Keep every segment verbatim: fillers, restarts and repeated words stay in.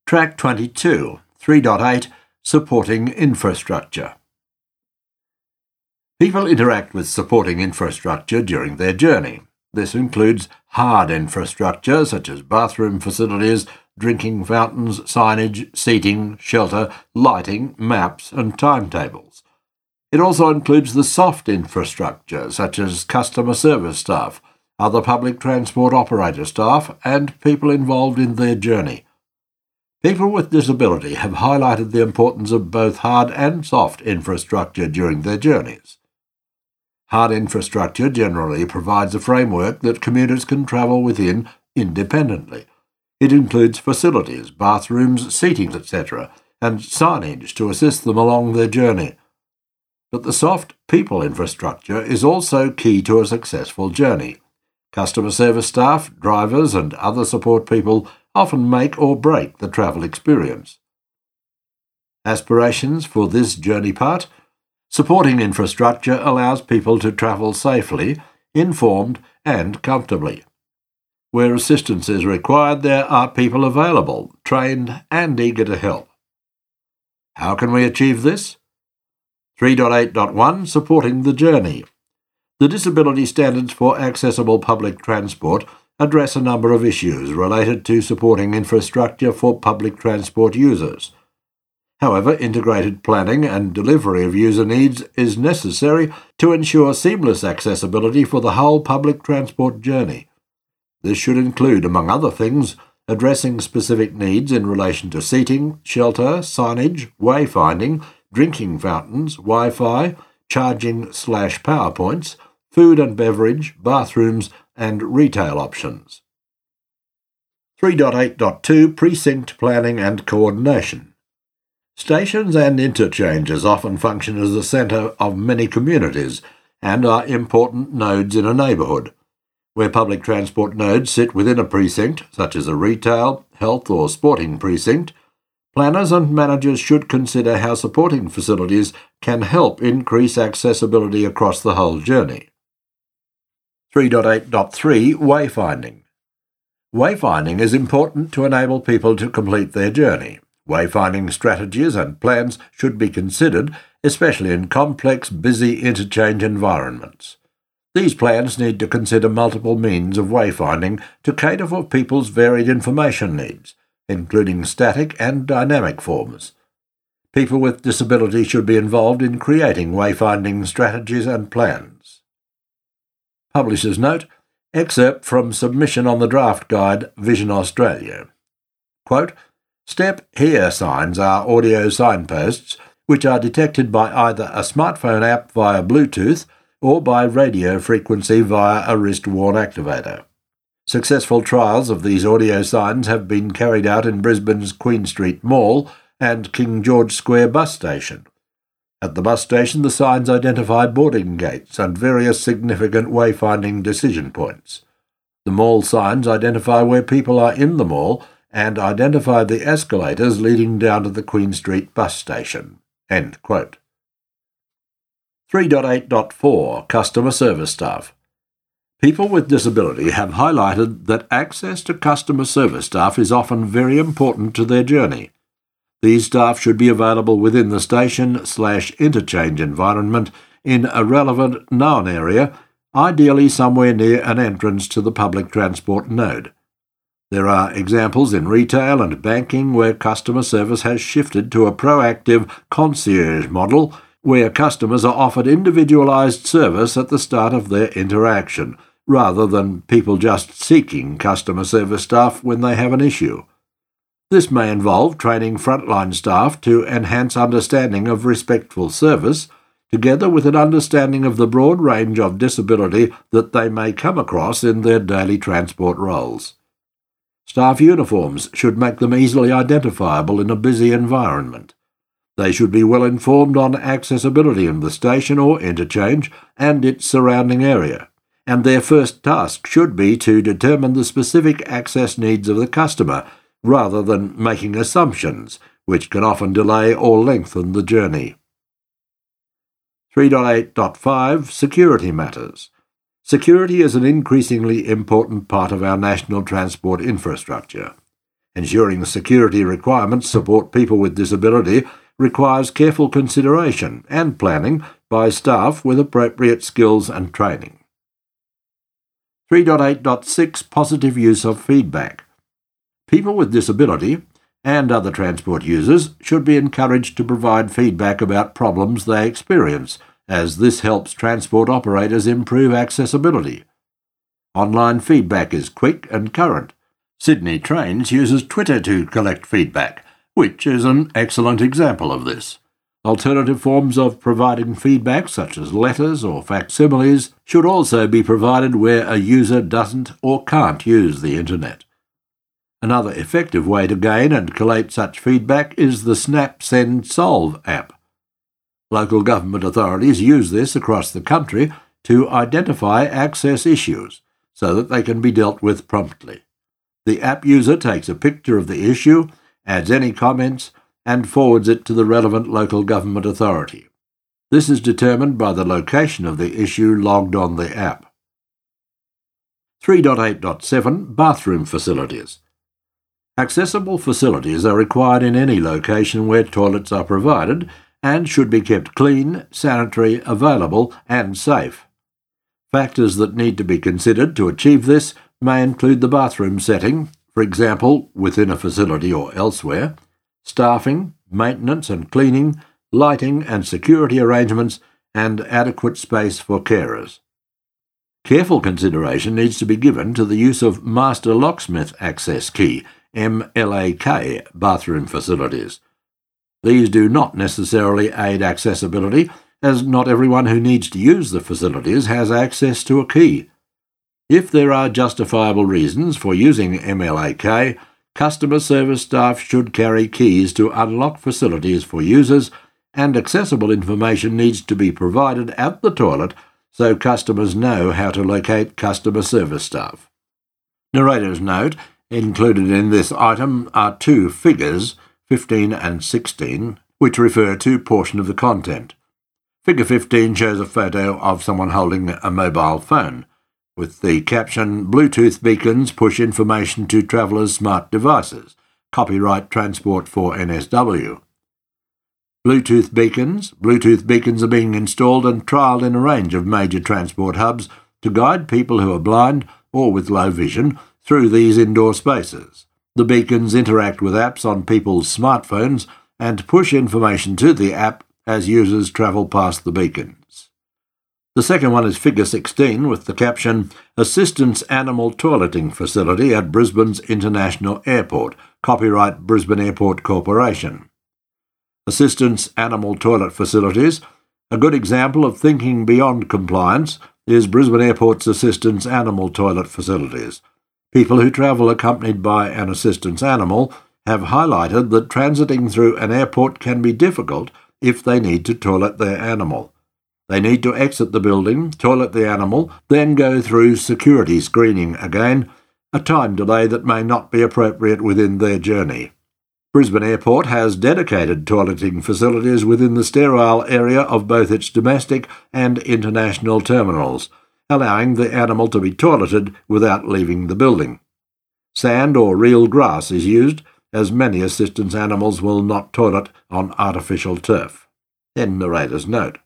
Track twenty-two, three point eight, Supporting Infrastructure. People interact with supporting infrastructure during their journey. This includes hard infrastructure such as bathroom facilities, drinking fountains, signage, seating, shelter, lighting, maps and timetables. It also includes the soft infrastructure such as customer service staff, other public transport operator staff and people involved in their journey. People with disability have highlighted the importance of both hard and soft infrastructure during their journeys. Hard infrastructure generally provides a framework that commuters can travel within independently. It includes facilities, bathrooms, seating, et cetera, and signage to assist them along their journey. But the soft people infrastructure is also key to a successful journey. Customer service staff, drivers, and other support people often make or break the travel experience. Aspirations for this journey part. Supporting infrastructure allows people to travel safely, informed, and comfortably. Where assistance is required, there are people available, trained, and eager to help. How can we achieve this? three point eight point one Supporting the Journey. The disability standards for accessible public transport address a number of issues related to supporting infrastructure for public transport users. However, integrated planning and delivery of user needs is necessary to ensure seamless accessibility for the whole public transport journey. This should include, among other things, addressing specific needs in relation to seating, shelter, signage, wayfinding, drinking fountains, Wi-Fi, charging slash power points, food and beverage, bathrooms, and retail options. three point eight point two Precinct Planning and Coordination. Stations and interchanges often function as the centre of many communities and are important nodes in a neighbourhood. Where public transport nodes sit within a precinct, such as a retail, health or sporting precinct, planners and managers should consider how supporting facilities can help increase accessibility across the whole journey. three point eight point three Wayfinding. Wayfinding is important to enable people to complete their journey. Wayfinding strategies and plans should be considered, especially in complex, busy interchange environments. These plans need to consider multiple means of wayfinding to cater for people's varied information needs, including static and dynamic forms. People with disability should be involved in creating wayfinding strategies and plans. Publisher's note, excerpt from submission on the draft guide Vision Australia. Quote, Step Here signs are audio signposts which are detected by either a smartphone app via Bluetooth or by radio frequency via a wrist-worn activator. Successful trials of these audio signs have been carried out in Brisbane's Queen Street Mall and King George Square bus station. At the bus station, the signs identify boarding gates and various significant wayfinding decision points. The mall signs identify where people are in the mall and identify the escalators leading down to the Queen Street bus station. End quote. three point eight point four Customer Service Staff. People with disability have highlighted that access to customer service staff is often very important to their journey. These staff should be available within the station slash interchange environment in a relevant known area, ideally somewhere near an entrance to the public transport node. There are examples in retail and banking where customer service has shifted to a proactive concierge model where customers are offered individualised service at the start of their interaction, rather than people just seeking customer service staff when they have an issue. This may involve training frontline staff to enhance understanding of respectful service, together with an understanding of the broad range of disability that they may come across in their daily transport roles. Staff uniforms should make them easily identifiable in a busy environment. They should be well informed on accessibility in the station or interchange and its surrounding area, and their first task should be to determine the specific access needs of the customer, rather than making assumptions, which can often delay or lengthen the journey. three point eight point five Security Matters. Security is an increasingly important part of our national transport infrastructure. Ensuring security requirements support people with disability requires careful consideration and planning by staff with appropriate skills and training. three point eight point six Positive use of feedback. People with disability and other transport users should be encouraged to provide feedback about problems they experience, as this helps transport operators improve accessibility. Online feedback is quick and current. Sydney Trains uses Twitter to collect feedback, which is an excellent example of this. Alternative forms of providing feedback, such as letters or facsimiles, should also be provided where a user doesn't or can't use the internet. Another effective way to gain and collate such feedback is the Snap Send Solve app. Local government authorities use this across the country to identify access issues so that they can be dealt with promptly. The app user takes a picture of the issue, adds any comments, and forwards it to the relevant local government authority. This is determined by the location of the issue logged on the app. three point eight point seven Bathroom facilities. Accessible facilities are required in any location where toilets are provided and should be kept clean, sanitary, available and safe. Factors that need to be considered to achieve this may include the bathroom setting, for example, within a facility or elsewhere, staffing, maintenance and cleaning, lighting and security arrangements, and adequate space for carers. Careful consideration needs to be given to the use of Master Locksmith Access Key, M L A K, bathroom facilities. These do not necessarily aid accessibility, as not everyone who needs to use the facilities has access to a key. If there are justifiable reasons for using M L A K, customer service staff should carry keys to unlock facilities for users, and accessible information needs to be provided at the toilet so customers know how to locate customer service staff. Narrator's note: included in this item are two figures, fifteen and sixteen, which refer to portion of the content. Figure fifteen shows a photo of someone holding a mobile phone, with the caption, "Bluetooth beacons push information to travellers' smart devices. Copyright Transport for N S W." Bluetooth beacons. Bluetooth beacons are being installed and trialled in a range of major transport hubs to guide people who are blind or with low vision through these indoor spaces. The beacons interact with apps on people's smartphones and push information to the app as users travel past the beacons. The second one is Figure sixteen with the caption, "Assistance Animal Toileting Facility at Brisbane's International Airport. Copyright Brisbane Airport Corporation." Assistance animal toilet facilities. A good example of thinking beyond compliance is Brisbane Airport's assistance animal toilet facilities. People who travel accompanied by an assistance animal have highlighted that transiting through an airport can be difficult if they need to toilet their animal. They need to exit the building, toilet the animal, then go through security screening again, a time delay that may not be appropriate within their journey. Brisbane Airport has dedicated toileting facilities within the sterile area of both its domestic and international terminals, allowing the animal to be toileted without leaving the building. Sand or real grass is used, as many assistance animals will not toilet on artificial turf. End narrator's note.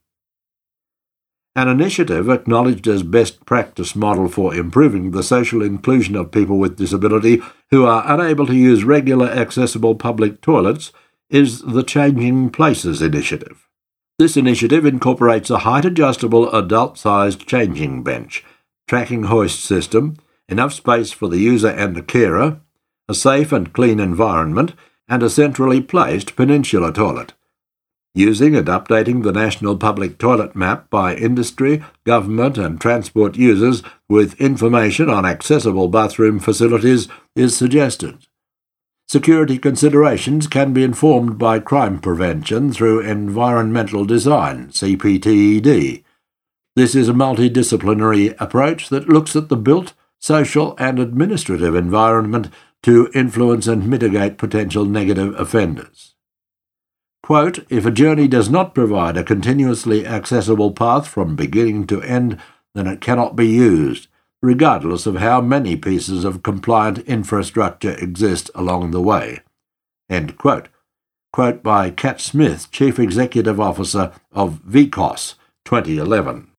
An initiative acknowledged as best practice model for improving the social inclusion of people with disability who are unable to use regular accessible public toilets is the Changing Places initiative. This initiative incorporates a height-adjustable adult-sized changing bench, tracking hoist system, enough space for the user and the carer, a safe and clean environment, and a centrally placed peninsula toilet. Using and updating the National Public Toilet Map by industry, government and transport users with information on accessible bathroom facilities is suggested. Security considerations can be informed by crime prevention through environmental design, C P T E D. This is a multidisciplinary approach that looks at the built, social and administrative environment to influence and mitigate potential negative offenders. Quote, "If a journey does not provide a continuously accessible path from beginning to end, then it cannot be used. regardless of how many pieces of compliant infrastructure exist along the way." End quote. Quote by Cat Smith, Chief Executive Officer of V C O S, twenty eleven.